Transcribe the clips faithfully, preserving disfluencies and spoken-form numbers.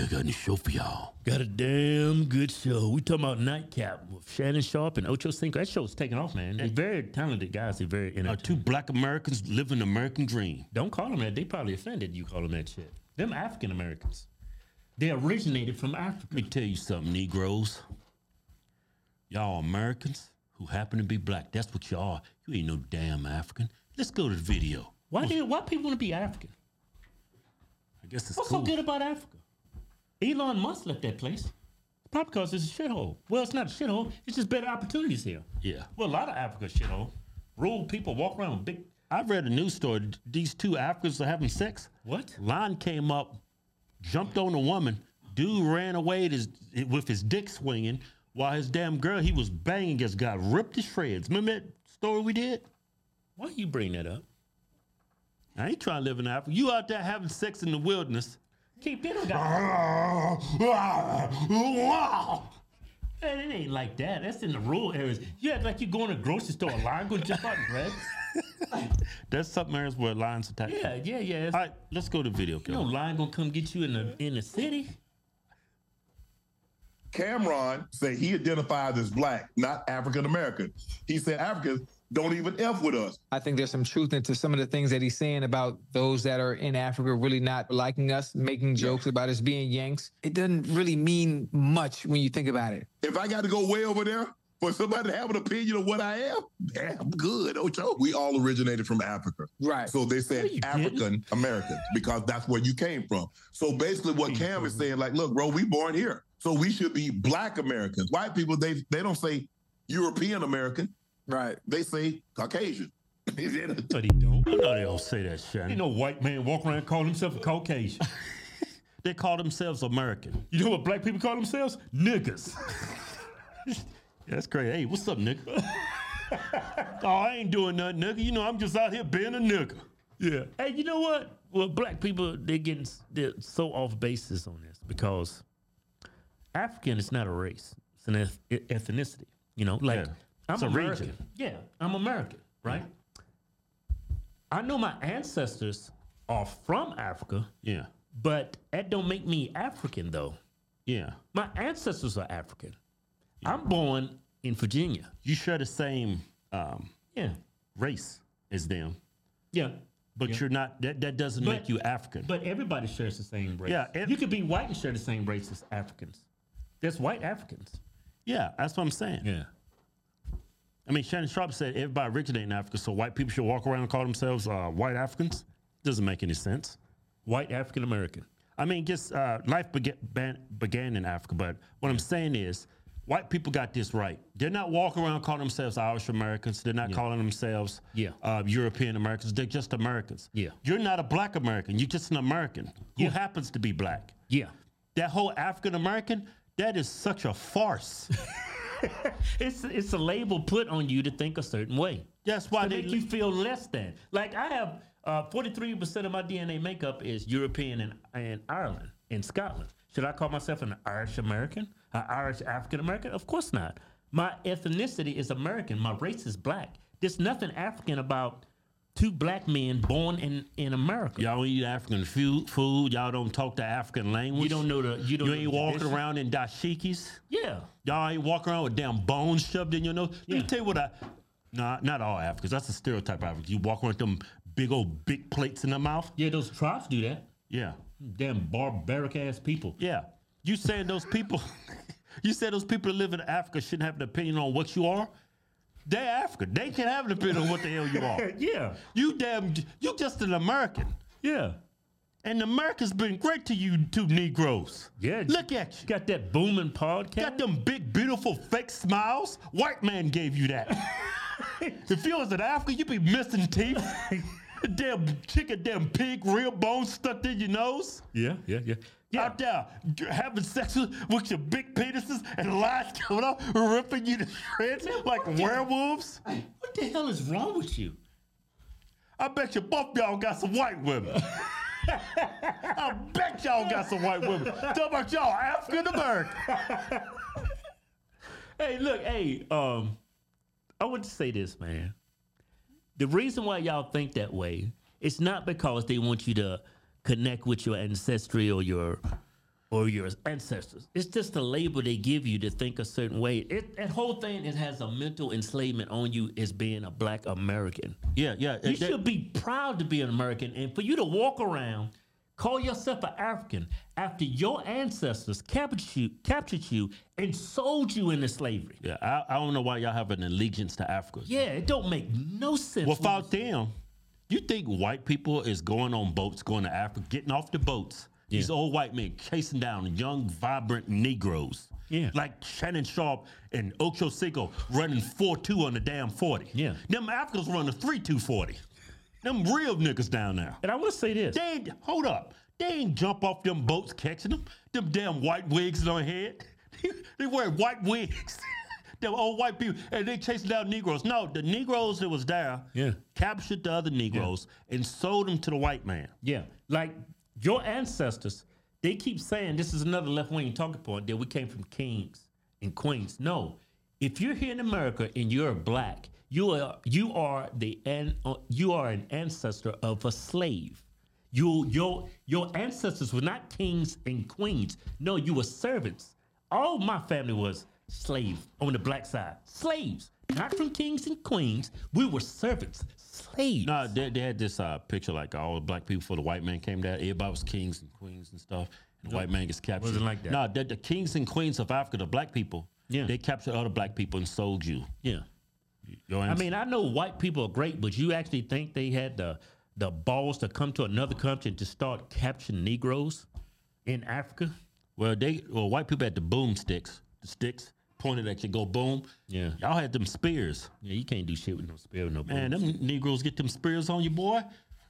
got a new show for y'all. Got a damn good show. We talking about Nightcap with Shannon Sharp and Ocho Cinco. That show's taking off, man. They're very talented guys. They're very Uh, entertaining. two black Americans living the American dream. Don't call them that. They probably offended you call them that shit. Them African Americans. They originated from Africa. Let me tell you something, Negroes. Y'all Americans who happen to be black. That's what y'all are. You ain't no damn African. Let's go to the video. Why do why people want to be African? I guess it's What's cool. so good about Africa? Elon Musk left that place. Probably because it's a shithole. Well, it's not a shithole. It's just better opportunities here. Yeah. Well, a lot of Africa's shithole. Rural people walk around with big. I read a news story. These two Africans are having sex. What? Line came up, jumped on a woman. Dude ran away with his, with his dick swinging while his damn girl he was banging just got ripped to shreds. Remember that story we did? Why you bring that up? I ain't trying to live in Africa. You out there having sex in the wilderness. Keep it got. Man, it ain't like that. That's in the rural areas. You act like you go in a grocery store, a line gonna jump out and grab. That's something else where lines attack. Yeah, yeah, yeah. All right, let's go to video. You know, line gonna come get you in the in the city. Cameron said he identifies as black, not African American. He said Africans don't even F with us. I think there's some truth into some of the things that he's saying about those that are in Africa really not liking us, making jokes yeah. about us being Yanks. It doesn't really mean much when you think about it. If I got to go way over there for somebody to have an opinion of what I am, damn good, Ocho. We all originated from Africa. Right. So they said African Americans because that's where you came from. So basically what Cam is saying, like, look, bro, we born here. So we should be black Americans. White people, they they don't say European American. Right. They say Caucasian. But he don't. I know they don't say that, Shannon. Ain't no white man walk around calling himself a Caucasian. They call themselves American. You know what black people call themselves? Niggas. Yeah, that's crazy. Hey, what's up, nigga? Oh, I ain't doing nothing, nigga. You know, I'm just out here being a nigga. Yeah. Hey, you know what? Well, black people, they're getting they're so off basis on this because African is not a race. It's an eth- ethnicity. You know, like... Yeah. I'm it's a American. region. Yeah, I'm American, right? Yeah. I know my ancestors are from Africa. Yeah. But that don't make me African, though. Yeah. My ancestors are African. Yeah. I'm born in Virginia. You share the same um, yeah race as them. Yeah. But yeah. you're not, that, that doesn't but, make you African. But everybody shares the same race. Yeah. If, you could be white and share the same race as Africans. There's white Africans. Yeah, that's what I'm saying. Yeah. I mean, Shannon Sharp said everybody originated in Africa, so white people should walk around and call themselves uh, white Africans. Doesn't make any sense. White African American. I mean, just uh, life began, began in Africa, but what I'm saying is white people got this right. They're not walking around calling themselves Irish Americans. They're not yeah. calling themselves yeah. uh, European Americans. They're just Americans. Yeah. You're not a black American. You're just an American who yeah. happens to be black. Yeah. That whole African American, that is such a farce. it's it's a label put on you to think a certain way. That's why to they make you feel less than. Like I have uh, forty-three percent of my D N A makeup is European and, and Ireland and Scotland. Should I call myself an Irish American, an Irish African American? Of course not. My ethnicity is American. My race is black. There's nothing African about two black men born in, in America. Y'all don't eat African food, food. Y'all don't talk the African language. You don't know the. You don't. You ain't walking tradition. around in dashikis. Yeah. Y'all ain't walking around with damn bones shoved in your nose. Yeah. Let me tell you what I. Nah, not all Africans. That's a stereotype of Africans. You walk around with them big old big plates in their mouth. Yeah, those tribes do that. Yeah. Damn barbaric ass people. Yeah. You saying those people? You said those people that live in Africa shouldn't have an opinion on what you are? They're African. They can have an opinion on what the hell you are. Yeah. You damn, you just an American. Yeah. And America's been great to you two Negroes. Yeah. Look at you. Got that booming podcast. Got them big, beautiful, fake smiles. White man gave you that. If you was in Africa, you'd be missing teeth. Damn chicken, damn pig, real bones stuck in your nose. Yeah, yeah, yeah. Yeah. Out there having sex with, with your big penises and lies coming up, ripping you to shreds man, like werewolves. The, what the hell is wrong with you? I bet you both y'all got some white women. I bet y'all got some white women. Talk about y'all African American. Hey, look, hey, um, I want to say this, man. The reason why y'all think that way, it's not because they want you to connect with your ancestry or your or your ancestors. It's just a label they give you to think a certain way. It, that whole thing, it has a mental enslavement on you as being a black American. Yeah, yeah. You that- should be proud to be an American, and for you to walk around, call yourself an African after your ancestors captured you, captured you and sold you into slavery. yeah, I, I don't know why y'all have an allegiance to Africa. Yeah, it don't make no sense. Without them, you think white people is going on boats, going to Africa, getting off the boats? These old white men chasing down young, vibrant Negroes. Yeah. Like Shannon Sharp and Ocho Cinco running four two on the damn forty. Yeah. Them Africans running three two forty. Them real niggas down there. And I want to say this. They ain't, hold up. They ain't jump off them boats catching them. Them damn white wigs on their head. They wear white wigs. Them old white people. And they chasing down Negroes. No, the Negroes that was there Yeah. captured the other Negroes and sold them to the white man. Yeah, like your ancestors, they keep saying this is another left wing talking point that we came from kings and queens. No, if you're here in America and you're black, you are you are the an, uh, you are an ancestor of a slave. You your your ancestors were not kings and queens. No, you were servants. All my family was slaves on the black side. Slaves, not from kings and queens. We were servants. Slaves. No, they, they had this uh, picture like all the black people before the white man came there. Everybody was kings and queens and stuff. And the white man gets captured. Wasn't like that. No, the, the kings and queens of Africa, the black people, Yeah. they captured other black people and sold you. Yeah. Your I mean, I know white people are great, but you actually think they had the the balls to come to another country and to start capturing Negroes in Africa? well, they well white people had the boomsticks, the sticks pointed at you, go boom. Yeah. Y'all had them spears. Yeah, you can't do shit with no spear with no Man, booms. them Negroes get them spears on you, boy.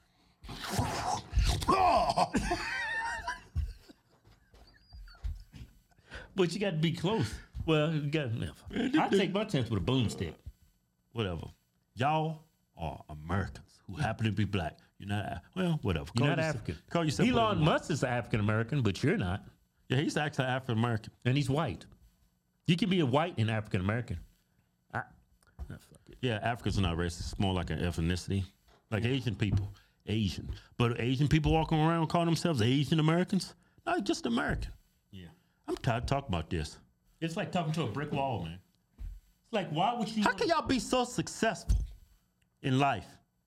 But you got to be close. Well, you got never. I take my chance with a boomstick. Whatever. Y'all are Americans who happen to be black. You're not, well, whatever. You're Call not yourself- African. Call yourself whatever Elon you want. Musk is African American, but you're not, Yeah, he's actually African American. and he's white. You can be a white and African American. I, nah, fuck it. Yeah, Africans are not racist. It's more like an ethnicity. Like Asian people. Asian. But Asian people walking around calling themselves Asian Americans? No, just American. Yeah. I'm tired of talking about this. It's like talking to a brick wall, man. It's like, why would you? How can y'all be so successful in life?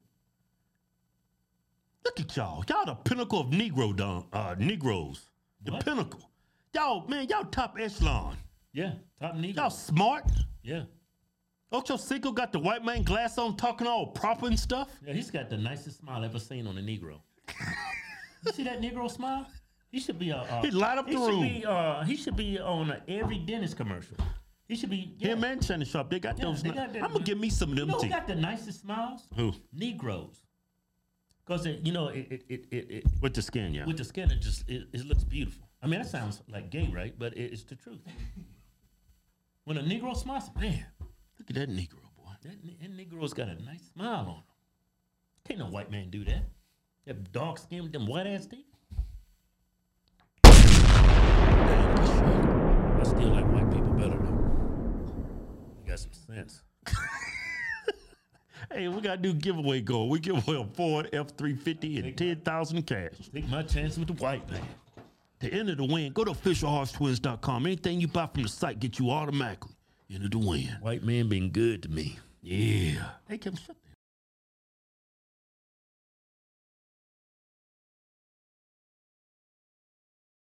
Look at y'all. Y'all the pinnacle of Negro dom- uh, Negroes. The What? pinnacle. Y'all, man, y'all top echelon. Yeah, top Negro. Y'all smart. Yeah. Ocho Cinco got the white man glass on talking all proper and stuff. Yeah, he's got the nicest smile I've ever seen on a Negro. You see that Negro smile? He should be a. Uh, He light up he the should room. Be, uh, he should be on a, every dentist commercial. He should be. Yeah, Him and Shannon Sharp, they got Yeah, those. they ni- got that- I'm gonna give me some of You them know who teeth. got the nicest smiles? Who? Negroes. Because you know it, it, it, it, it With the skin, yeah. with the skin, it just it, it looks beautiful. I mean, that sounds like gay, right? But it, it's the truth. When a Negro smiles, man, Look at that Negro, boy. that, ne- that Negro's got a nice smile on him. Can't no white man do that. That dark skin with them white ass teeth. I still like white people better though. You got some sense. Hey, we got a new giveaway going. We give away a Ford F three fifty and ten thousand cash. Take my chance with the white man. To enter the win, go to official horse twins dot com. Anything you buy from the site get you automatically into the win. White man been good to me. Yeah. Hey, Kevin, shut